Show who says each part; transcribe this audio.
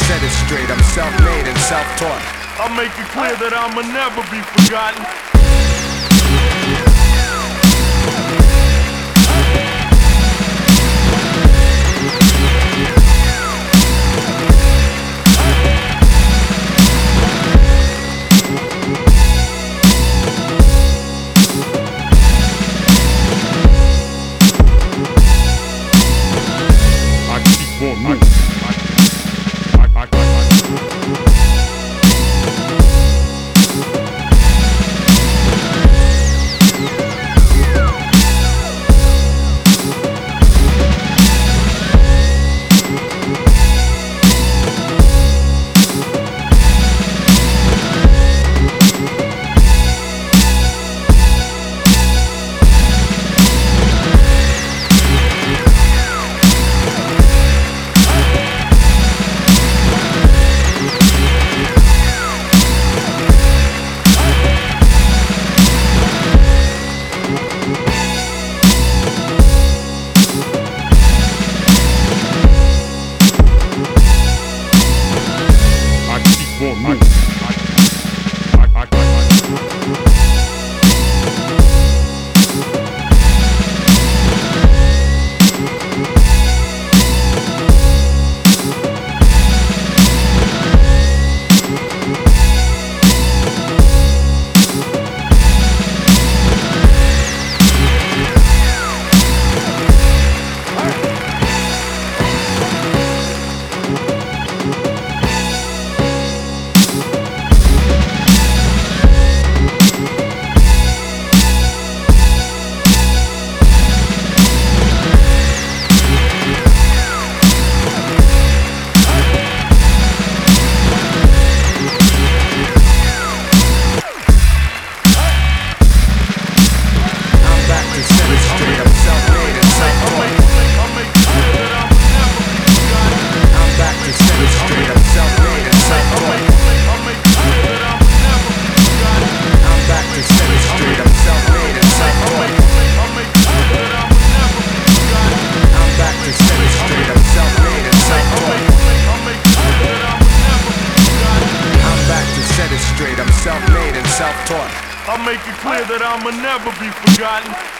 Speaker 1: set it straight, I'm self-made and self-taught.
Speaker 2: I'll make it clear that I'ma never be forgotten. I keep on moving.
Speaker 1: I'm self-made and self-taught.
Speaker 2: I'll make it clear that I'ma never be forgotten.